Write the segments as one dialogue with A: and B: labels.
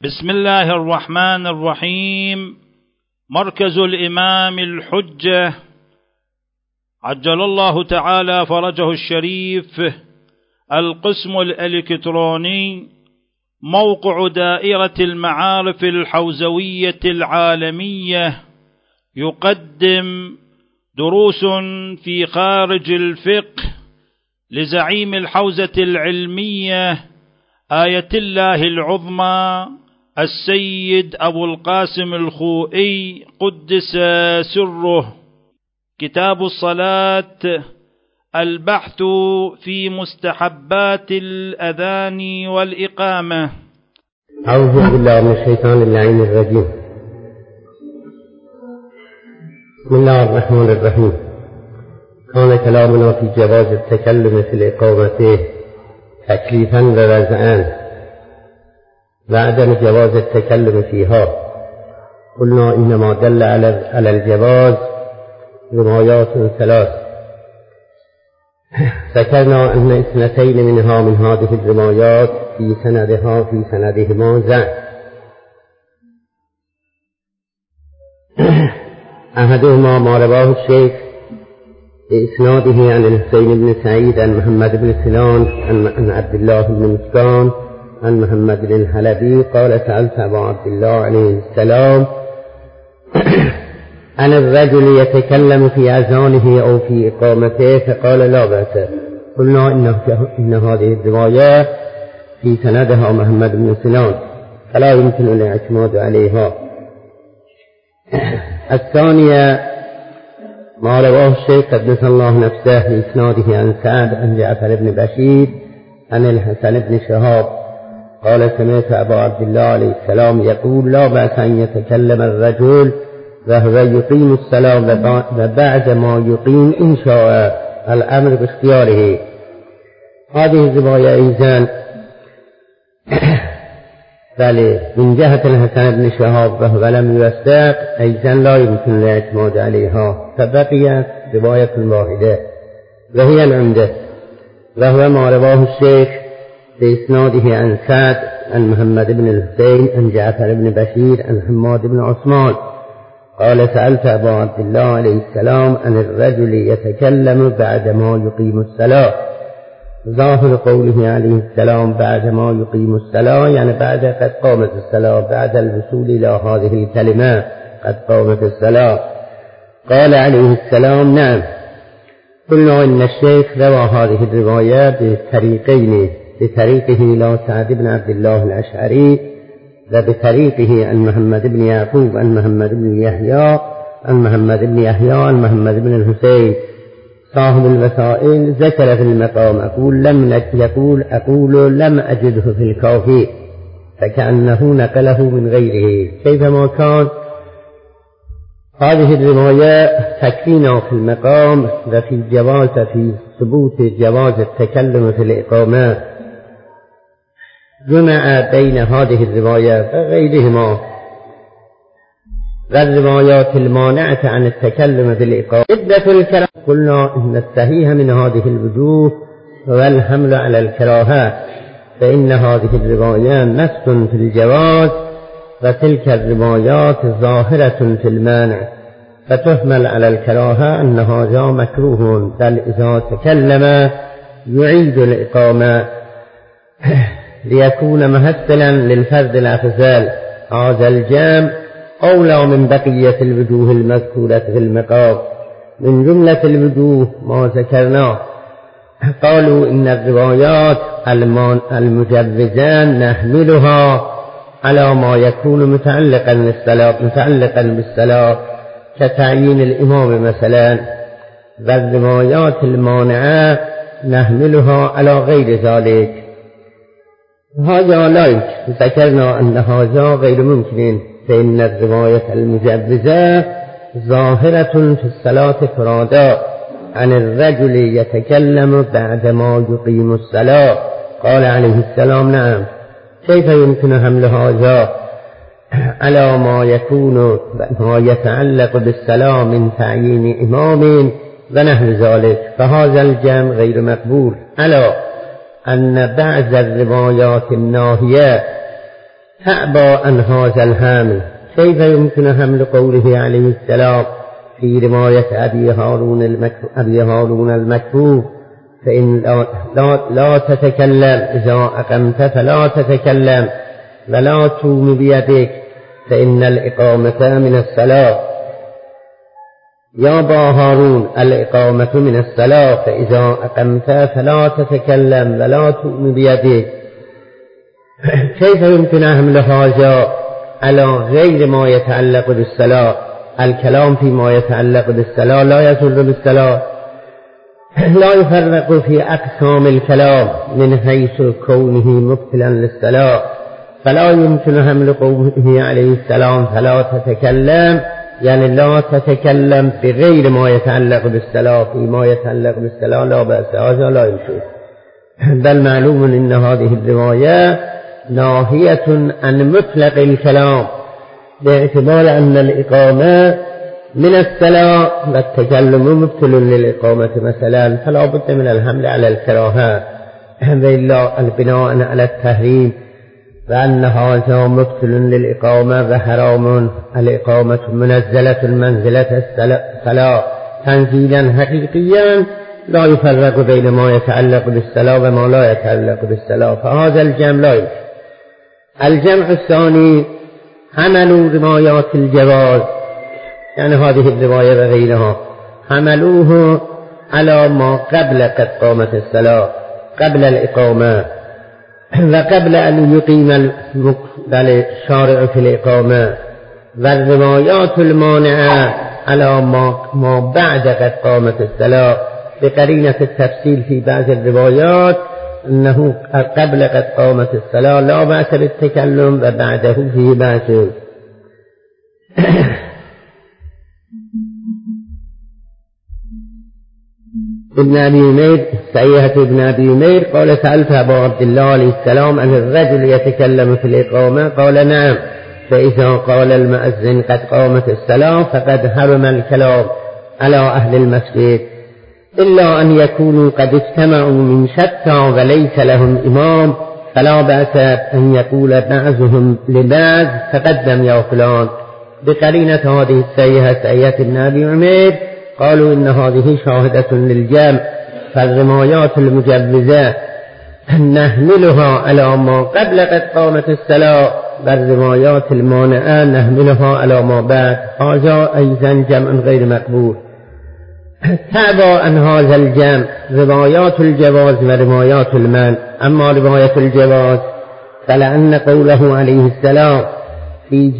A: بسم الله الرحمن الرحيم. مركز الإمام الحجة عجل الله تعالى فرجه الشريف، القسم الإلكتروني، موقع دائرة المعارف الحوزوية العالمية، يقدم دروس في خارج الفقه لزعيم الحوزة العلمية آية الله العظمى السيد أبو القاسم الخوئي قدس سره. كتاب الصلاة، البحث في مستحبات الأذان والإقامة.
B: أعوذ بالله من الشيطان اللعين الرجيم. بسم الله الرحمن الرحيم. كان كلامنا في جواز التكلم في الإقامة تكليفا ووضعا وعدم جواز التكلم فيها. قلنا إنما دل على الجواز روايات ثلاث، ذكرنا أن اثنتين منها من هذه الروايات في سندهما ضعف. أحدهما ما رواه الشيخ بإسناده عن الحسين بن سعيد عن محمد بن سنان عن عبد الله بن مسكان عن محمد بن الحلبي قال: سألت أبا عبد الله عليه السلام عن الرجل يتكلم في أذانه أو في إقامته، فقال: لا بأس. قلنا إن هذه الرواية في سندها محمد بن سنان فلا يمكن الاعتماد عليها. الثانية ما رواه الشيخ قدس الله نفسه بإسناده عن سعد عن جعفر بن بشير عن الحسن بن شهاب قال: سمعت أبا عبد الله عليه السلام يقول: لا بأس أن يتكلم الرجل وهو يقيم الصلاة وبعد ما يقيم إن شاء، الأمر باختياره. هذه الرواية أيضا بل من جهة الحسن بن شهاب وهو لم يوثق أيضا لا يمكن الاعتماد عليها، فبقيت رواية واحدة وهي العمدة، وهو ما رواه الشيخ بإسناده عن سعد عن محمد بن الحسين عن جعفر بن بشير عن حماد بن عثمان قال: سألت أبا عبد الله عليه السلام عن الرجل يتكلم بعد ما يقيم الصلاة. ظاهر قوله عليه السلام بعد ما يقيم الصلاة يعني بعد قد قامت الصلاة، بعد الوصول إلى هذه الكلمة قد قامت الصلاة. قال عليه السلام: نعم. قلنا إن الشيخ روى هذه الرواية بطريقين، بطريقه إلى سعد بن عبد الله الأشعري وبطريقه عن محمد بن يعقوب عن محمد بن يحيى عن محمد بن الحسين. صاحب الوسائل ذكر في المقام أقول لم أجده في الكافي، فكأنه نقله من غيره. كيفما كان هذه الرواية تكفينا في المقام في ثبوت جواز التكلم في الإقامة. جمع بين هذه الرواية وغيرهما والروايات المانعة عن التكلم بالإقامة عدة الكلام. قلنا إن الصحيح من هذه الوجوه هو الحمل على الكراهة، فإن هذه الروايات نص في الجواز وتلك الروايات ظاهرة في المانع، فتحمل على الكراهة أن هذا مكروه، بل إذا تكلم يعيد الإقامة ليكون ممثلا للفرد الأفضل. هذا الجمع أولى من بقية الوجوه المذكورة في المقام. من جملة الوجوه ما ذكرناه، قالوا إن الروايات المجوزان نحملها على ما يكون متعلقا بالصلاة كتعيين الإمام مثلا، والروايات المانعة نحملها على غير ذلك. هذا لا يمكن، ذكرنا أن هذا غير ممكن، فإن الرواية المجوزة ظاهرة في الصلاة فرادا عن الرجل يتكلم بعدما يقيم الصلاة. قال عليه السلام: نعم. كيف يمكن حمل هذا على ما يتعلق بالصلاة من تعيين إمام ونحو ذلك؟ فهذا الجمع غير مقبول، على أن بعض الروايات الناهية تعبى عن هذا الحمل. كيف يمكن حمل قوله عليه السلام في رواية أبي هارون المكروه فإن لا تتكلم إذا أقمت فلا تتكلم ولا توم بيدك فإن الإقامة من الصلاة. يا أبا هارون الإقامة من الصلاة فإذا أقمت فلا تتكلم ولا توم بيدك. كيف يمكن حمل هذا على غير ما يتعلق بالصلاة؟ الكلام فيما يتعلق بالصلاة لا يضر بالصلاة، لا يفرق في أقسام الكلام من حيث كونه مبطلا للصلاة، فلا يمكن حمل قوله عليه السلام فلا تتكلم يعني لا تتكلم بغير ما يتعلق بالصلاة. فيما يتعلق بالصلاة لا بأس، هذا لا يمكن. بل معلوم أن هذه الرواية ناهية عن مطلق الكلام باعتبار أن الإقامة من الصلاة والتكلم مبطل للإقامة مثلا، فلا بد من الحمل على الكراهة وإلا البناء على التحريم، وأن هذا مبطل للإقامة وحرام. الإقامة منزلة منزلة الصلاة تنزيلا حقيقيا لا يفرق بين ما يتعلق بالصلاة وما لا يتعلق بالصلاة، فهذا الجمع لا يمكن. الجمع الثاني حملوا روايات الجواز، يعني هذه الرواية وغيرها حملوه على ما قبل قد قامت الصلاة، قبل الإقامة وقبل أن يقيم الشارع في الإقامة، والروايات المانعة على ما بعد قد قامت الصلاة، بقرينة التفصيل في بعض الروايات أنه قبل قد قامت الصلاة لا بأس بالتكلم وبعده فيه بأس. ابن أبي أمير سيئة ابن أبي أمير قال سألت أبا عبد الله عليه السلام أن الرجل يتكلم في الإقامة؟ قال نعم، فإذا قال المؤذن قد قامت الصلاة فقد حرم الكلام على أهل المسجد، إلا أن يكونوا قد اجتمعوا من شتى وليس لهم إمام، فلا بأس أن يقول بعضهم لبعض تقدم يا فلان، بقرينة هذه السيئة سيئة ابن أبي عمير. قالوا إن هذه شاهدة للجمع، فالروايات المجوزة نحملها على ما قبل قد قامت الصلاة، والروايات المانعة نحملها على ما بعد، هذا أيضا جمع غير مقبول. تابع عن هذا الجمع روايات الجواز وروايات المنع. أما رواية الجواز فلأن قوله عليه السلام في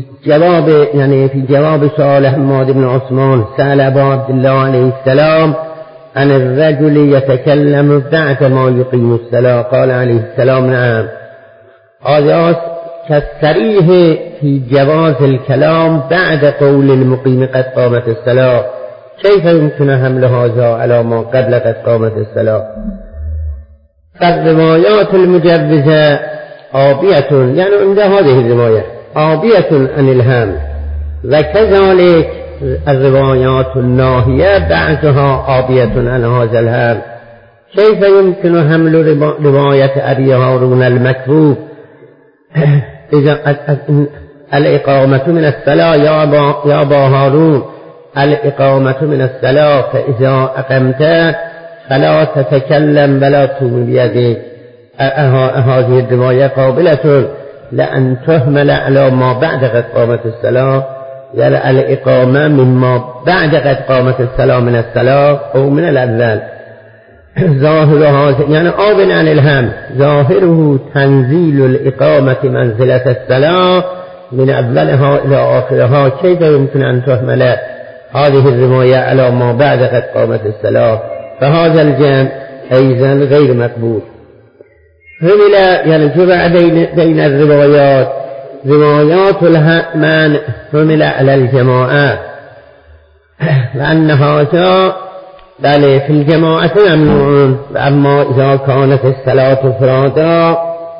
B: جواب سؤال حماد بن عثمان سأل أبا عبد الله عليه السلام عن الرجل يتكلم بعد ما يقيم الصلاة، قال عليه السلام نعم، هذا كالصريح في جواز الكلام بعد قول المقيم قد قامت الصلاة. كيف يمكن حمل هذا على ما قبل قد قامت الصلاة؟ فالروايات المجوزة عابية، يعني عند هذه الرواية عابية عن الحمل، وكذلك الروايات الناهية بعضها عابية عن هذا الحمل. كيف يمكن حمل رواية أبي هارون المكروه إذا الإقامة من الصلاة يا أبا هارون الإقامة من الصلاة فإذا أقمت فلا تتكلم ولا توم بيدك؟ هذه الرواية قابلة لأن تهمل على ما بعد قد قامت الصلاة، يعني الإقامة مما بعد قد قامت الصلاة من الصلاة أو من الأول. ظاهرها يعني آب عن الهم، ظاهره تنزيل الإقامة منزلة الصلاة من أولها إلى آخرها. كيف يمكن أن تهمل هذه الرواية على ما بعد قد قامت الصلاة؟ فهذا الجمع أيضا غير مقبول. همل يعني جمع بين الروايات، روايات المنع همل على الجماعة، وأن هذا بل في الجماعة ممنوع، أما إذا كانت الصلاة فرادا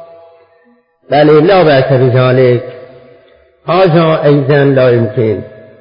B: بل لا بأس بذلك، هذا أيضا لا يمكن.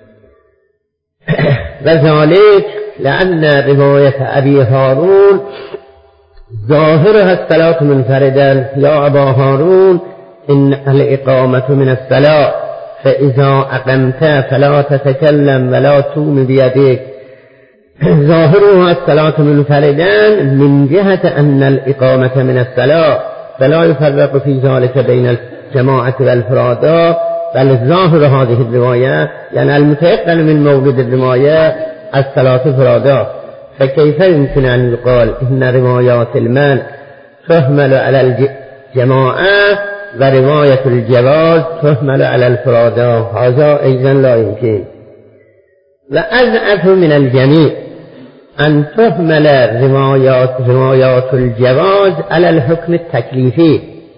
B: وذلك لأن رواية أبي هارون ظاهرها الصلاة منفردا، يا أبا هارون إن الإقامة من الصلاة فإذا أقمت فلا تتكلم ولا توم بيديك ظاهرها الصلاة منفردا من جهة أن الإقامة من الصلاة فلا يفرق في ذلك بين الجماعة والفرادى، بل ظاهر هذه الرواية يعني المتيقن من مورد الرواية الصلاة فرادى. فكيف يمكن أن يقال إن روايات المنع تحمل على الجماعة ورواية الجواز تحمل على الفرادى؟ هذا أيضا لا يمكن. وأضعف من الجميع أن تحمل روايات الجواز على الحكم التكليفي،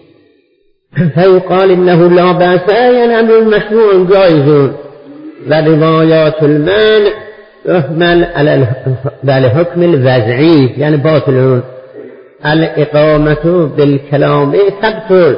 B: فيقال إنه لا بأس يعني أمر مشروع جائز، وروايات المنع تحمل على الحكم الوضعي يعني باطل. الإقامة بالكلام تبطل،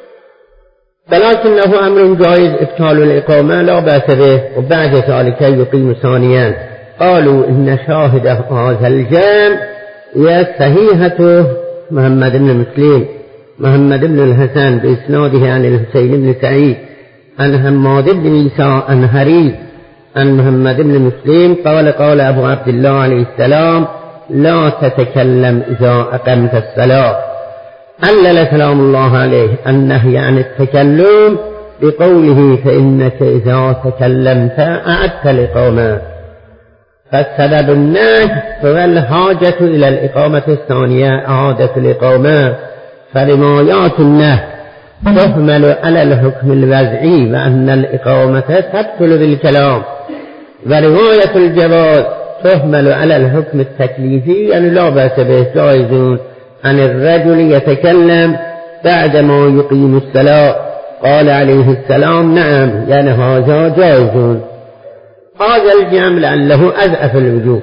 B: ولكنه أمر جائز إبطال الإقامة لا بأس به، وبعد ذلك يقيم ثانيا. قالوا إن شاهد هذا الجامع هي صحيحة محمد بن مسلم محمد بن الحسن بإسناده عن الحسين بن سعيد عن حماد بن عيسى عن هري عن محمد بن مسلم قال قال أبو عبد الله عليه السلام لا تتكلم إذا أقمت الصلاة. علل سلام الله عليه النهي عن التكلم بقوله فإنك إذا تكلمت أعدت الإقامة، فالسبب النهي هو الحاجة إلى الإقامة الثانية إعادة الإقامة. فروايات النهي تحمل على الحكم الوضعي وأن الإقامة تبطل بالكلام، ورواية الجواز تحمل على الحكم التكليفي يعني لا بأس به جائز عن الرجل يتكلم بعدما يقيم الصلاة. قال عليه السلام نعم يعني هذا جائز. هذا الجمع لعله أضعف الوجوه،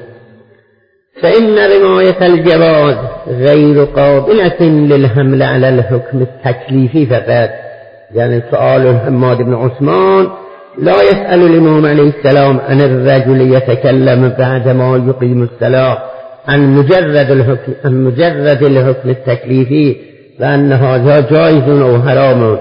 B: فإن رواية الجواز غير قابلة للحمل على الحكم التكليفي فقط. يعني سؤال حماد بن عثمان لا يسأل الإمام عليه السلام عن الرجل يتكلم بعدما يقيم الصلاة عن مجرد الحكم التكليفي لأن هذا جائز أو حرام.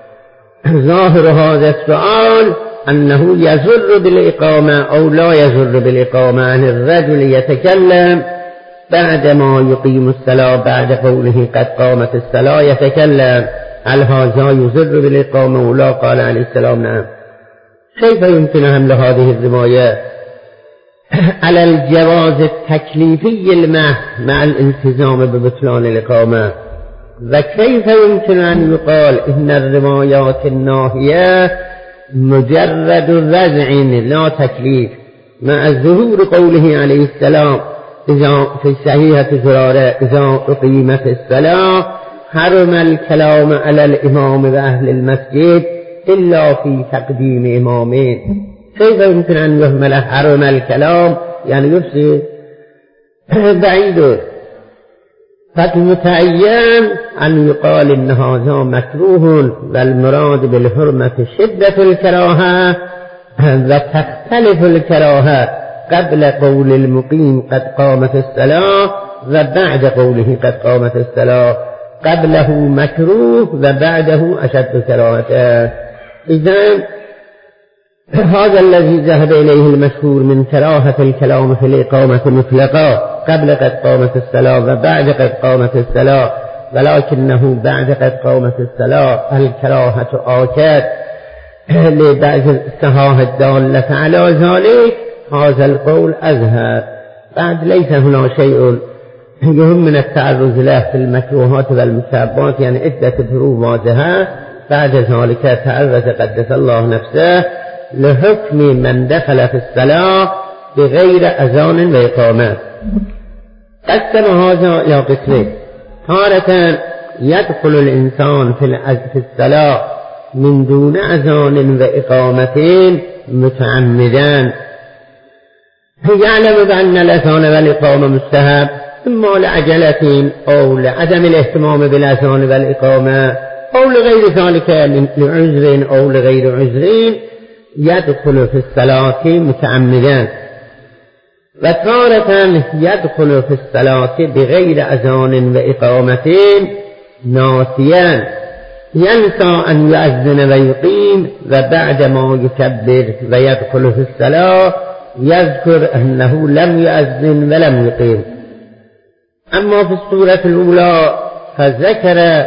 B: ظاهر هذا السؤال أنه يزر بالإقامة أو لا يزر بالإقامة عن الرجل يتكلم بعدما يقيم الصلاة بعد قوله قد قامت الصلاة يتكلم، هل هذا يزر بالإقامة ولا؟ قال عليه السلام نعم. كيف يمكن حمل هذه الرواية على الجواز التكليفي المحض مع الالتزام ببطلان الإقامة؟ وكيف يمكن أن يقال إن الروايات الناهية مجرد وضع لا تكليف مع ظهور قوله عليه السلام إذا في صحيحة زرارة إذا أقيمت الصلاة حرم الكلام على الإمام وأهل المسجد إلا في تقديم إمامين؟ كيف يمكن أن يهمل حرم الكلام يعني يفسد بعيد؟ فالمتعين أن يقال إن هذا مكروه والمراد بالحرمة شدة الكراهة، وتختلف الكراهة قبل قول المقيم قد قامت الصلاة وبعد قوله قد قامت الصلاة، قبله مكروه وبعده أشد كراهة. إذن هذا الذي ذهب إليه المشهور من كراهة الكلام في الإقامة مطلقا قبل قد قامت الصلاة وبعد قد قامت الصلاة، ولكنه بعد قد قامت الصلاة الكراهة آكد لبعض الصحاح الدالة على ذلك. هذا القول أظهر. بعد ليس هنا شيء يهم من التعرض له في المكروهات والمستحبات يعني عدة فروع واضحة. بعد ذلك تعرض قدس الله نفسه لحكم من دخل في الصلاة بغير أذان وإقامة. قسم هذا إلى قسمين: تارة يدخل الإنسان في الصلاة من دون أذان وإقامتين متعمدا، يعلم بأن الأذان والإقامة مستحب إما لعجلة أو لعدم الاهتمام بالأذان والإقامة أو لغير ذلك لعذر أو لغير عذر، يدخل في الصلاة متعمدا. وتارة يدخل في الصلاة بغير أذان وإقامتين ناسيا، ينسى أن يؤذن ويقيم وبعد ما يكبر ويدخل في الصلاة يذكر أنه لم يؤذن ولم يقيم. أما في السورة الأولى فذكر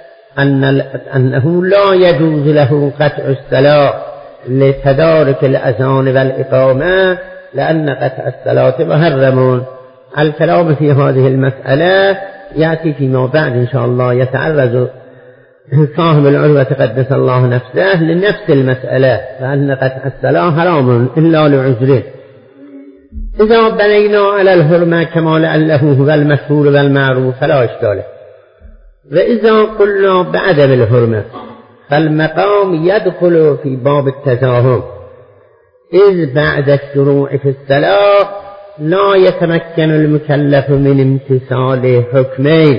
B: أنه لا يجوز له قطع الصلاة لتدارك الأذان والإقامة لأن قطع الصلاة محرم. الكلام في هذه المسألة يأتي فيما بعد إن شاء الله. يتعرض صاحب العروة قدس الله نفسه لنفس المسألة فأن قطع الصلاة حرام إلا لعذره. إذا بنينا على الحرمة كما لعله هو المشهور والمعروف فلا إشكال. وإذا قلنا بعدم الحرمة فالمقام يدخل في باب التزاحم، إذ بعد الشروع في الصلاة لا يتمكن المكلف من امتثال حكمين: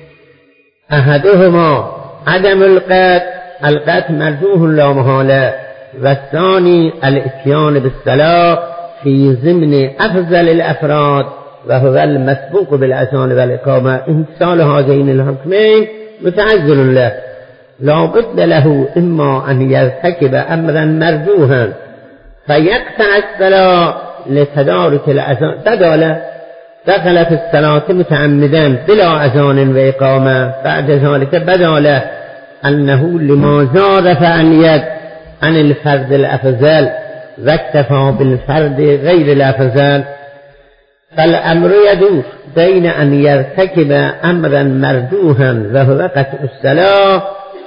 B: أحدهما عدم القطع مرجوه لا محالة، والثاني الاتيان بالصلاة في ضمن أفضل الأفراد وهو المسبوق بالأذان والإقامة. امتثال هذين الحكمين متعذر له، لا بد له إما أن يرتكب أمرا مرجوها فيقطع الصلاة لتدارك الأذان، دخل في الصلاة متعمدا بلا أذان وإقامة، بعد ذلك بدا له أنه لما زاد فعليت عن الفرد الأفضل واكتفى بالفرد غير الأفضل، فالأمر يدور بين أن يرتكب أمرا مرجوها وهو قطع الصلاة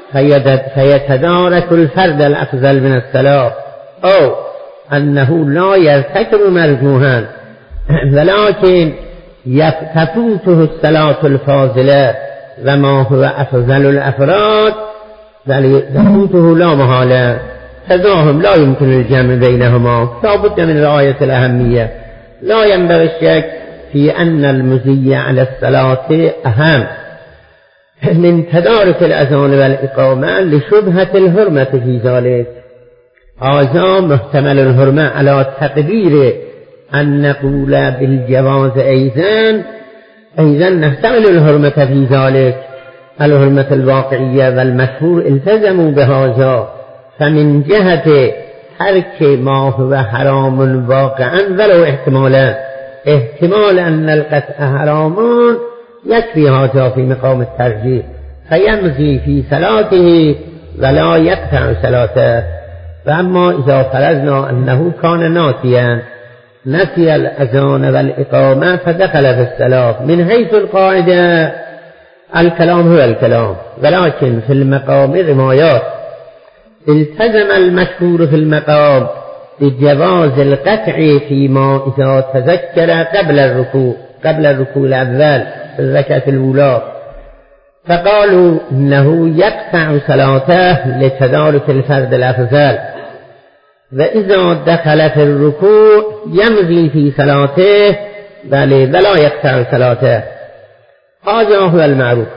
B: فيتدارك الفرد الأفضل من الصلاة، أو أنه لا يرتكب مرجوها ولكن تفوته الصلاة الفاضلة وما هو أفضل الأفراد تفوته لا محالة. تزاحم لا يمكن الجمع بينهما، لا بد من رعاية الأهمية. لا ينبغي الشك في أن المزي على الصلاة أهم من تدارك الأذان والإقامة لشبهة الحرمة في ذلك. هذا محتمل الحرمة على تقدير أن نقول بالجواز أيضا نحتمل الحرمة في ذلك، الحرمة الواقعية والمشهور التزموا بهذا، فمن جهة ترك ما هو حرام واقعا ولو احتمال أن القطع حرام يكفي هذا في مقام الترجيح، فيمضي في صلاته ولا يقطع صلاته. فأما إذا فرضنا أنه كان ناسيا نسي الأذان والإقامة فدخل في الصلاة، من حيث القاعدة الكلام هو الكلام، ولكن في المقام روايات. التزم المشهور في المقام بجواز القطع فيما إذا تذكر قبل الركوع الأول في الركعة الأولى، فقالوا إنه يقطع صلاته لتدارك الفرد الأفضل، وإذا دخل في الركوع يمضي في صلاته ولا يقطع صلاته. هذا هو المعروف.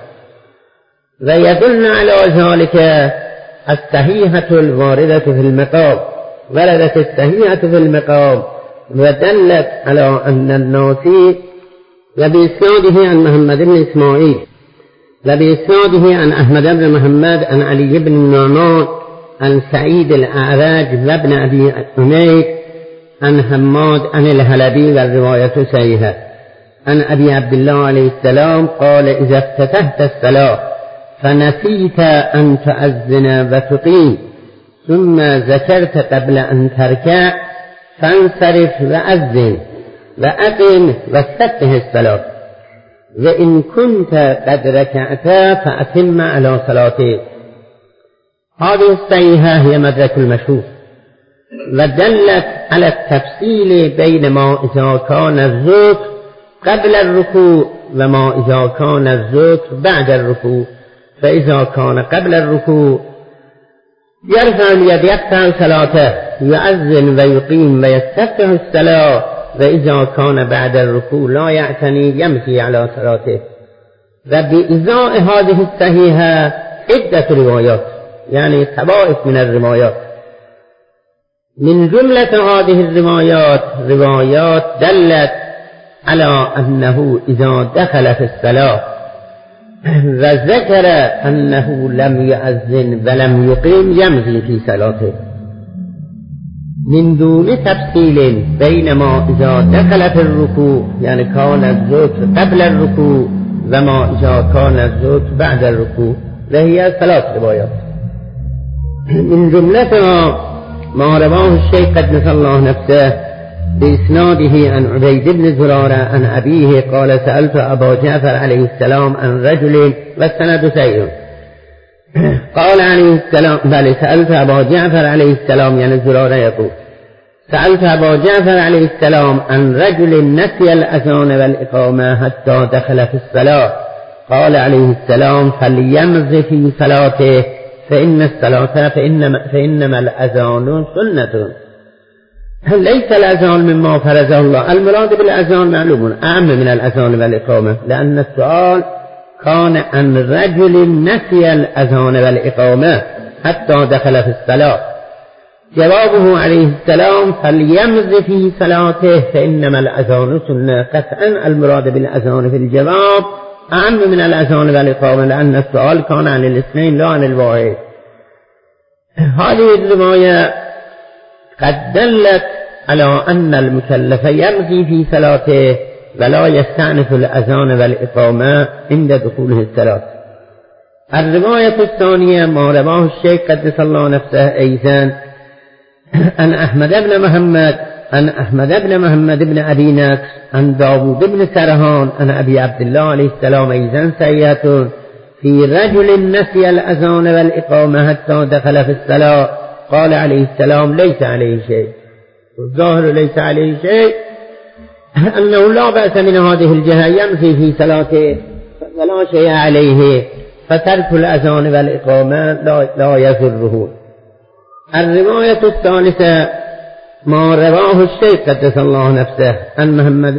B: ويدل على ذلك الصحيحة الواردة في المقام، وردت الصحيحة في المقام ودلت على أن الناسي وبإسناده عن محمد بن إسماعيل وبإسناده عن أحمد بن محمد عن علي بن النعمان عن سعيد الأعرج وابن أبي أمير عن حماد عن الهلبي، والرواية صحيحة، عن أبي عبد الله عليه السلام قال: إذا افتتحت الصلاة فنسيت أن تؤذن وتقيم ثم ذكرت قبل أن تركع فانصرف وأذن وأقم واستفتح الصلاة، وإن كنت قد ركعت فأتم على صلاتك. هذه الصحيحة هي مدرك المشهور، ودلت على التفصيل بين ما إذا كان الذكر قبل الركوع وما إذا كان الذكر بعد الركوع. فإذا كان قبل الركوع يرفع اليد يقطع صلاته، يؤذن ويقيم ويستفتح الصلاة، وإذا كان بعد الركوع لا يعتني يمشي على صلاته. وبإزاء هذه الصحيحة عدة روايات، يعني طوائف من الروايات. من جملة هذه الروايات روايات دلت على أنه إذا دخل في الصلاة وذكر أنه لم يؤذن ولم يقيم يمضي في صلاته من دون تفصيل بينما إذا دخل في الركوع يعني كان الذكر قبل الركوع وما إذا كان الذكر بعد الركوع، وهي 3 روايات. من جملتها ما رواه الشيخ قدس الله نفسه بإسناده عن عبيد بن زرارة عن أبيه قال سألت أبا جعفر عليه السلام عن رجل، والسند سيء. قال عليه السلام بل سألت أبا جعفر عليه السلام يعني زرارة يقول سألت أبا جعفر عليه السلام عن رجل نسي الأذان والإقامة حتى دخل في الصلاة، قال عليه السلام فليمض في صلاته فإن الصلاة فإنما الأذان سنة. ليس الأذان مما فرضه الله، المراد بالأذان معلوم أعم من الأذان والإقامة، لأن السؤال كان عن رجل نسي الأذان والإقامة حتى دخل في الصلاة. جوابه عليه السلام فليمض في صلاته فإنما الأذان سنة. قطعا المراد بالأذان في الجواب أعم من الأذان والإقامة، لأن السؤال كان عن الاثنين لا عن الواحد. هذه الرواية قد دلت على أن المكلف يمضي في صلاته ولا يستأنف الأذان والإقامة عند دخوله الصلاة. الرواية الثانية ما رواه الشيخ قدس الله نفسه أيضا عن أحمد بن محمد بن أبي نصر عن داود بن سرهان عن أبي عبد الله عليه السلام أيضا سيئة في رجل نسي الأذان والإقامة حتى دخل في الصلاة، قال عليه السلام ليس عليه شيء. والظاهر ليس عليه شيء أنه لا بأس من هذه الجهة، يمضي في صلاته ولا شيء عليه، فترك الأذان والإقامة لا يضره. الرواية الثالثة ما رواه الشيخ قدس الله نفسه عن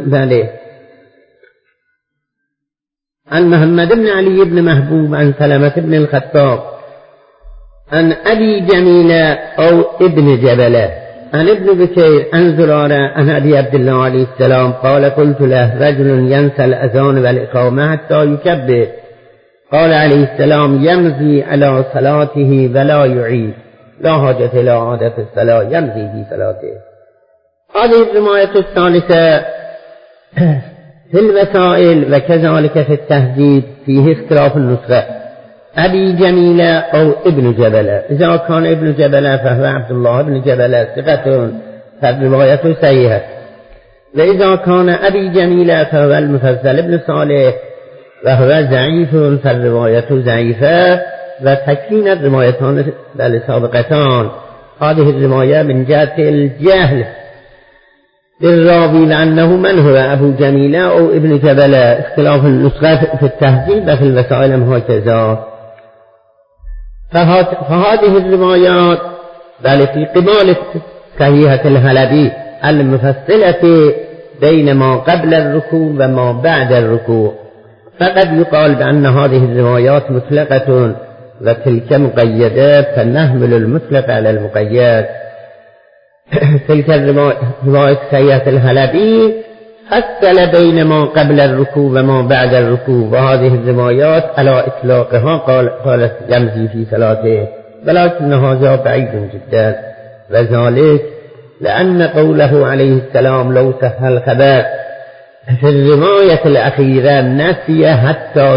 B: محمد بن علي بن محبوب عن سلمة بن الخطاب عن أبي جميلة أو ابن جبلة عن ابن بكير عن زرارة عن أبي عبد الله عليه السلام قال قلت له رجل ينسى الأذان والإقامة حتى يكبر، قال عليه السلام يمضي على صلاته ولا يعيد، لا حاجة إلى عادة الصلاة، يمضي في صلاته. هذه الرواية الثالثة في الوسائل وكذلك في التهذيب فيه اختلاف النسخة، أبي جميلة أو ابن جبلة. إذا كان ابن جبلة فهو عبد الله بن جبلة ثقة فالرواية سيئة، وإذا كان أبي جميلة فهو المفضل بن صالح وهو ضعيف فالرواية ضعيفة. وتكفين الروايتان السابقتان هذه الرواية من جهة الجهل بالراوي لأنه من هو أبو جميلة أو ابن جبلة، اختلاف النسخة في التهذيب وفي الوسائل هكذا. فهذه الروايات بل في قبال صحيحة الحلبي المفصلة بين ما قبل الركوع وما بعد الركوع، فقد يقال بأن هذه الروايات مطلقة وتلك مقيدة، فنحمل المطلق على المقيد. تلك الرواية صحيحة الحلبي فصل بين ما قبل الركوع وما بعد الركوع، وهذه الروايات على إطلاقها قالت يمضي في صلاته، ولكن هذا بعيد جدا، وذلك لأن قوله عليه السلام لو صح الخبر في الرواية الأخيرة نسي حتى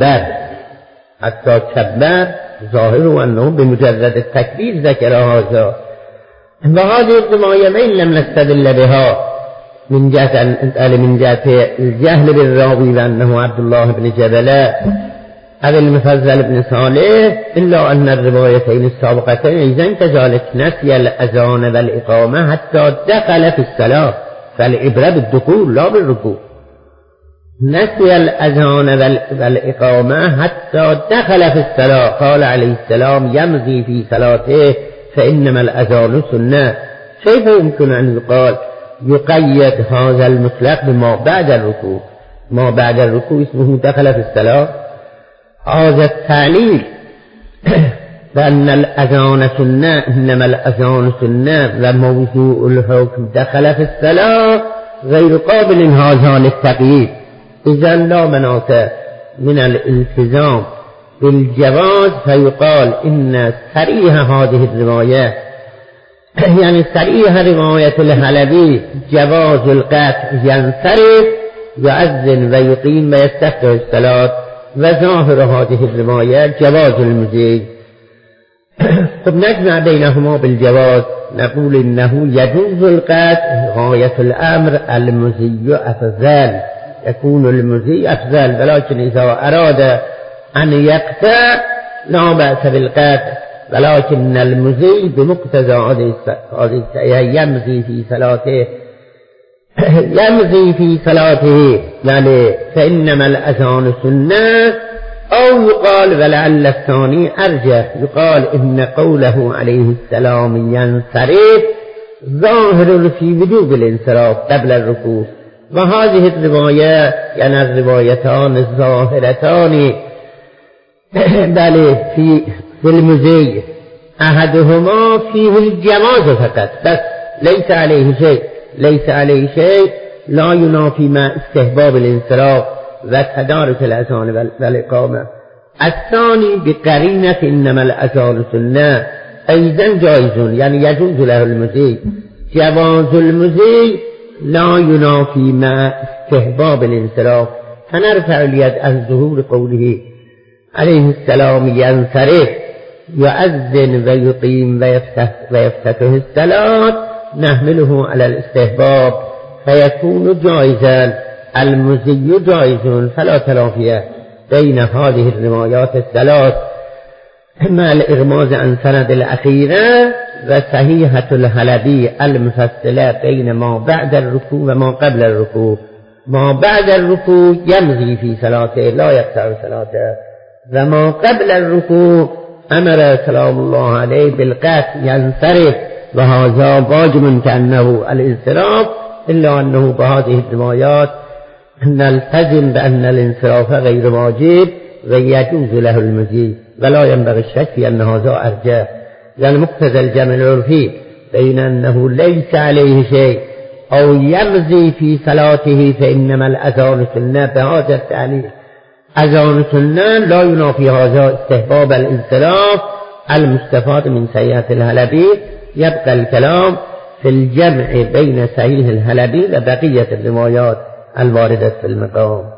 B: كبر ظاهر أنه بمجرد التكبير ذكر هذا. وهذه الرواية من لم نستدل بها من جهة الجهل بالراوي وأنه عبد الله بن جبلة أو المفضل بن صالح، إلا أن الروايتين السابقتين إذن كذلك نسي الأذان والإقامة حتى دخل في الصلاة، فالعبرة بالدخول لا بالركوع. نسي الأذان والإقامة حتى دخل في الصلاة، قال عليه السلام يمضي في صلاته فإنما الأذان سنة. كيف يمكن أن يقيد هذا المطلق بما بعد الركوع؟ ما بعد الركوع اسمه دخل في الصلاة. هذا التعليل بأن الأذان سنة، إنما الأذان سنة وموضوع الحكم دخل في الصلاة غير قابل هذا للتقييد، إذن لا مناط من الالتزام بالجواز فيقال إن صريح هذه الرواية يعني صريح رواية الحلبي جواز القطع ينصرف يؤذن ويقيم ويستفتح الصلاة، وظاهر هذه الرواية جواز المزي. طب نجمع بينهما بالجواز، نقول إنه يجوز القطع غاية الأمر، المزي أفضل، يكون المزي أفضل، ولكن إذا أراد أن يقطع لا بأس بالقطع، ولكن المزي بمقتضى هذه يمزي في صلاته يعني فإنما الأذان سنة، أو يقال ولعل الثاني أرجح، يقال إن قوله عليه السلام ينصرف ظاهر في وجوب الانصراف قبل الركوع، وهذه الرواية يعني الروايتان الظاهرتان بل في المزي أحدهما فيه الجواز فقط بس ليس عليه شيء لا ينافي ما استحباب الانصراف وتدارك الأذان والإقامة. الثاني بقرينة إنما الأذان سنة أيضا جائز، يعني يجوز له المزي، جواز المزي لا ينافي ما استحباب الانصراف، فنرفع اليد عن ظهور قوله عليه السلام ينصرف يؤذن ويقيم ويفتتح الصلاة، نحمله على الاستحباب فيكون جائزا، المزي جائز، فلا تلافي بين هذه الروايات الثلاث مع الإغماز عن سند الأخيرة وصحيحة الحلبي المفصلة بين ما بعد الركوع وما قبل الركوع. ما بعد الركوع يمضي في صلاته لا يقطع صلاته، وما قبل الركوع أمر سلام الله عليه بالقطع ينصرف، وهذا واجب كأنه الانصراف، إلا أنه بهذه الروايات نلتزم بأن الانصراف غير واجب ويجوز له المزي، ولا ينبغي الشك في أن هذا أرجح، لأن مقتضى الجمع العرفي بين أنه ليس عليه شيء أو يمزي في صلاته فإنما الأذان سنة بهذا التعليل، أذان سنة لا ينافي هذا استحباب الانصراف المستفاد من صحيحة الحلبي. يبقى الكلام في الجمع بين صحيح الحلبي وبقية الروايات الواردة في المقام.